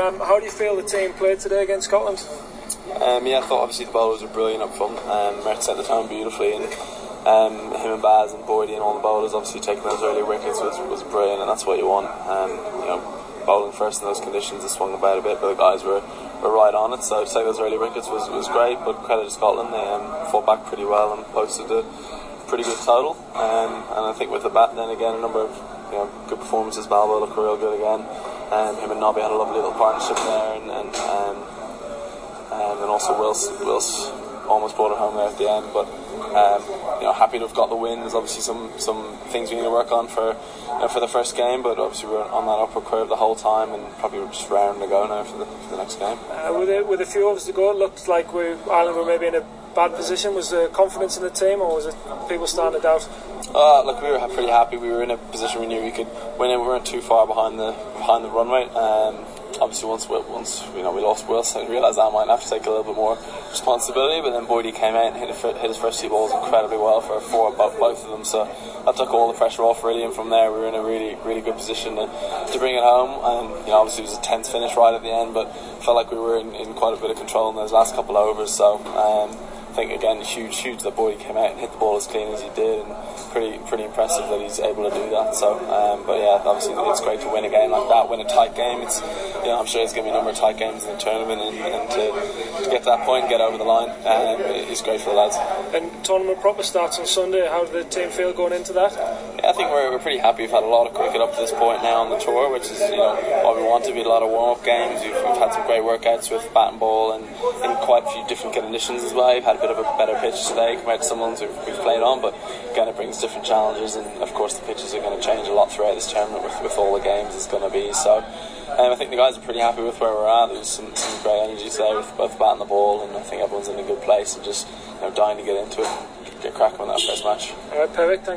How do you feel the team played today against Scotland? I thought obviously the bowlers were brilliant up front. Mert set the tone beautifully, and him and Baz and Boydie and all the bowlers obviously taking those early wickets was brilliant, and that's what you want. Bowling first in those conditions, it swung about a bit, but the guys were right on it. So to take those early wickets was great, but credit to Scotland, they fought back pretty well and posted a pretty good total. And I think with the bat, then again, a number of good performances. Balbo looked real good again. Him and Nobby had a lovely little partnership there, and also Wills almost brought it home there at the end. But happy to have got the win. There's obviously some things we need to work on for the first game, but obviously we're on that upward curve the whole time, and probably we're just raring to go now for the next game. With a few overs to go, it looked like Ireland were maybe in a bad position. Was there confidence in the team, or was it people starting to doubt? Look, we were pretty happy. We were in a position we knew we could win it. We weren't too far behind the runway. Obviously, once we lost Wilson, I realised I might have to take a little bit more responsibility. But then Boydie came out and hit his first two balls incredibly well for both of them. So that took all the pressure off really. And from there, we were in a really, really good position to bring it home. And obviously, it was a tense finish right at the end, but felt like we were in quite a bit of control in those last couple of overs. So I think again, huge that Boydie came out and hit the ball as clean as he did, and pretty impressive that he's able to do that. So, but yeah, obviously it's great to win a game like that, win a tight game. It's I'm sure there's going to be a number of tight games in the tournament, and to get to that point and get over the line is great for the lads. And tournament proper starts on Sunday. How did the team feel going into that? Yeah, I think we're pretty happy. We've had a lot of cricket up to this point now on the tour, which is what we want to be. A lot of warm-up games. We've had some great workouts with bat and ball, and in quite a few different conditions as well. We've had a bit of a better pitch today compared to some ones we've played on, but again it brings different challenges, and of course the pitches are going to change a lot throughout this tournament with all the games it's going to be. So I think the guys are pretty happy with where we're at. There's some great energy today with both the bat and the ball, and I think everyone's in a good place and just dying to get into it and get cracking on that first match. Alright, perfect. Thanks.